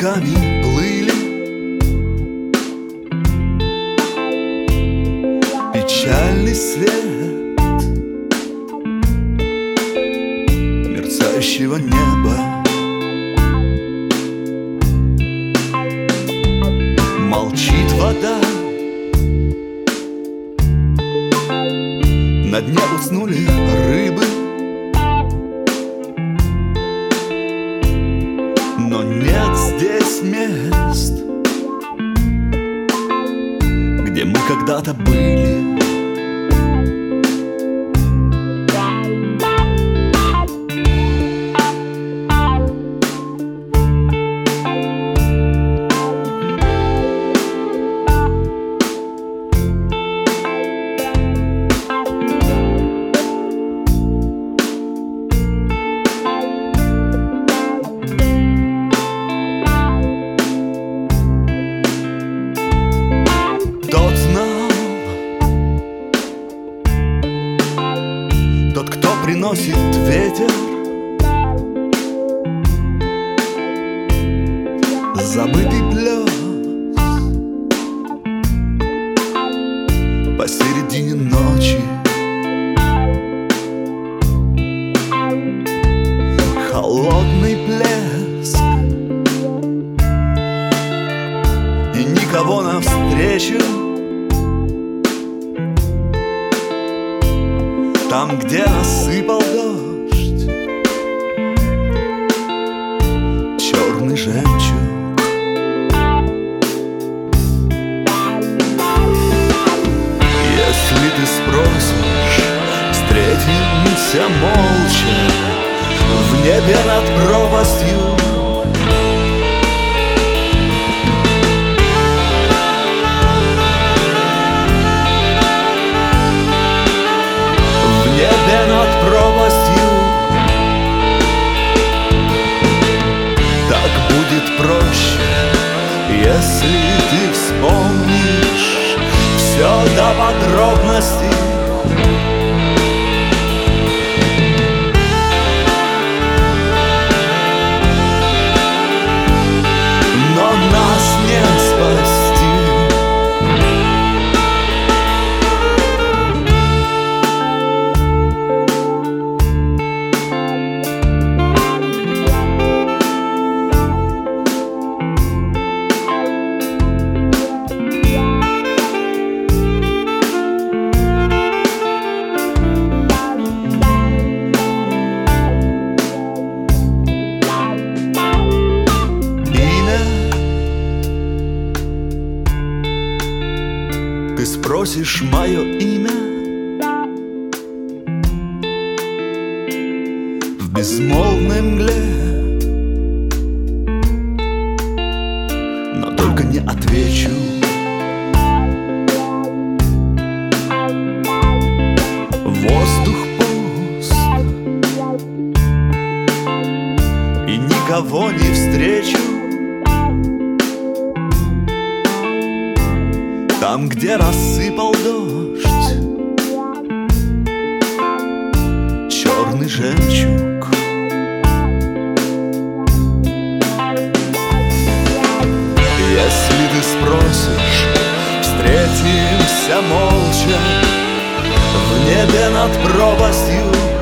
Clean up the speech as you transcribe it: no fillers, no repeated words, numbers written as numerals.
облаками плыли, печальный свет мерцающего неба. Молчит вода, на дне уснули рыбы, но нет здесь мест, где мы когда-то были. Тот, кто приносит ветер, забытый плес посередине ночи, холодный плеск и никого навстречу. Там, где рассыпал дождь черный жемчуг. Если ты спросишь, встретимся молча в небе над пропастью. Над пропастью так будет проще, если ты вспомнишь все до подробностей. Но нас не спасти. Ты спросишь мое имя в безмолвной мгле, но только не отвечу. Воздух пуст, и никого не встречу. Там, где рассыпал дождь черный жемчуг. Если ты спросишь, встретимся молча в небе над пропастью.